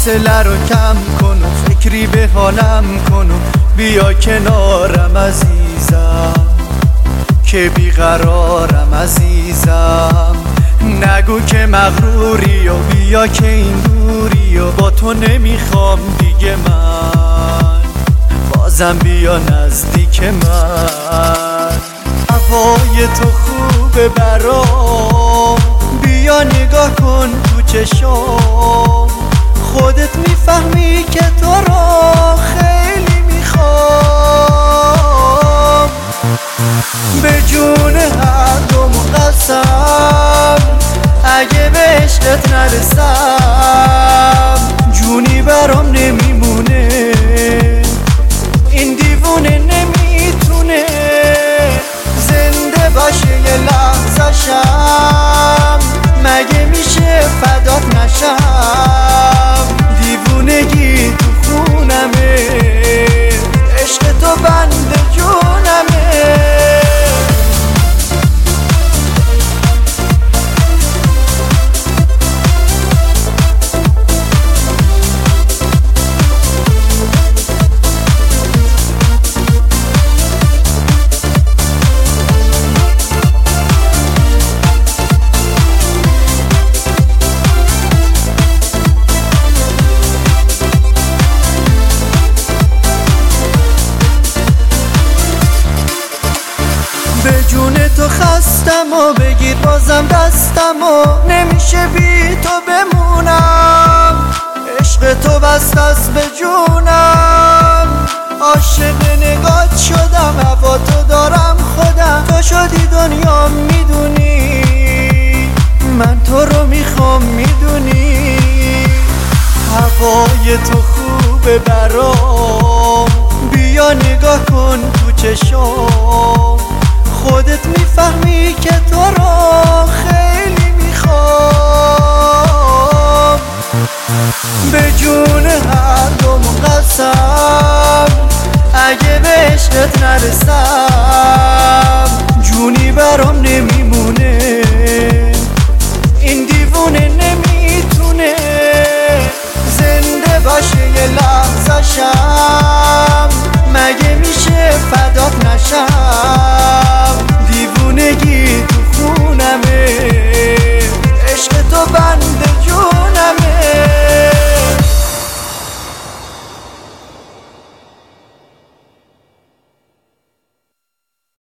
فاصله رو کم کن و فکری به حالم کن و بیا کنارم عزیزم که بیقرارم عزیزم. نگو که مغروری و بیا که این دوری و با تو نمیخوام دیگه من، بازم بیا نزدیک من. هوای تو خوبه برام، بیا نگاه کن تو چشام، خودت میفهمی که تو را خیلی میخوام. به جون هر دوم قسم اگه به عشقت نرسم جونی برام نمیمونه، این دیوونه نمیتونه زنده باشه یه لحظه شم، مگه میشه فدات نشم. دیوونگی تو خونمه، عشق تو بند جونمه. به جون تو خستم و بگیر بازم دستم و نمیشه بی تو بمونم، عشق تو بست است به جونم. عاشق نگات شدم، هوا تو دارم خودم، تو شدی دنیا میدونی، من تو رو میخوام میدونی. هوای تو خوبه برام، بیا نگاه کن تو چشام، خودت میفهمی که تو را خیلی میخوام. به جون هر دوم قسم اگه به عشقت نرسم جونی برام نمیمونه، این دیوونه نمیتونه زنده باشه یه لحظه شم، مگه میشه فدات نشم.